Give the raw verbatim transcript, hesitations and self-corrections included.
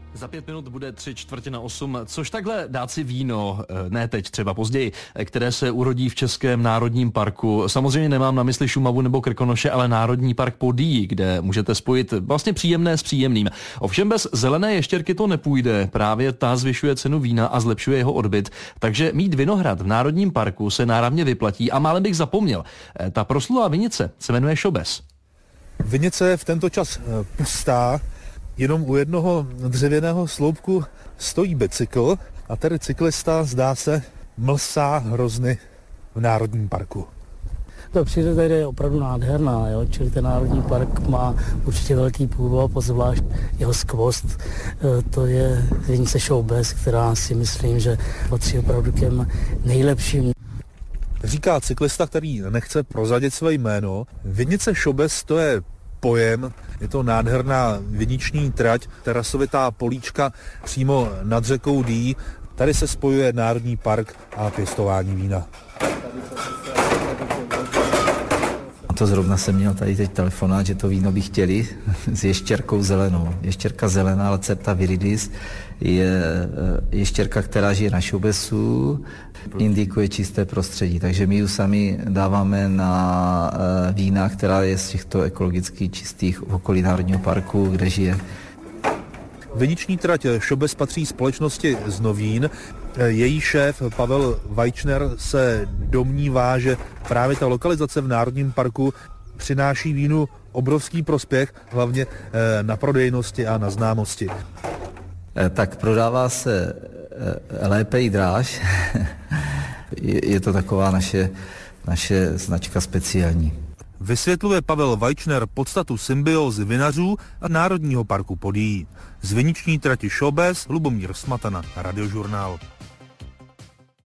Za pět minut bude tři čtvrtě na osm, což takhle dát si víno, ne teď, třeba později, které se urodí v Českém národním parku. Samozřejmě nemám na mysli Šumavu nebo Krkonoše, ale Národní park Podyjí, kde můžete spojit vlastně příjemné s příjemným. Ovšem bez zelené ještěrky to nepůjde, právě ta zvyšuje cenu vína a zlepšuje jeho odbyt, takže mít vinohrad v Národním parku se náramně vyplatí a málem bych zapomněl. Ta proslulá vinice se jmenuje Šobes. Vinice je v tento čas pustá. Jenom u jednoho dřevěného sloupku stojí bicykl a tady cyklista, zdá se, mlsá hrozny v Národním parku. Ta příroda je opravdu nádherná, jo? Čili ten Národní park má určitě velký půvab, zvlášť jeho skvost. To je vinice Šobes, která si myslím, že patří opravdu k těm nejlepším. Říká cyklista, který nechce prozradit své jméno. Vinice Šobes to je pojem, je to nádherná viniční trať, terasovitá políčka přímo nad řekou Dyjí. Tady se spojuje Národní park a pěstování vína. To zrovna jsem měl tady teď telefonát, že to víno by chtěli s ještěrkou zelenou. Ještěrka zelená, Lacerta viridis, je ještěrka, která žije na Šobesu, indikuje čisté prostředí. Takže my ji sami dáváme na vína, která je z těchto ekologicky čistých v okolí Národního parku, kde žije. Viniční trať Šobes patří společnosti z Novín. Její šéf Pavel Vajčner se domnívá, že právě ta lokalizace v Národním parku přináší vínu obrovský prospěch, hlavně na prodejnosti a na známosti. Tak prodává se lépe i dráž. Je to taková naše, naše značka speciální. Vysvětluje Pavel Vajčner podstatu symbiózy vinařů a Národního parku Podyjí. Z viniční trati Šobes Lubomír Smatana, Radiožurnál.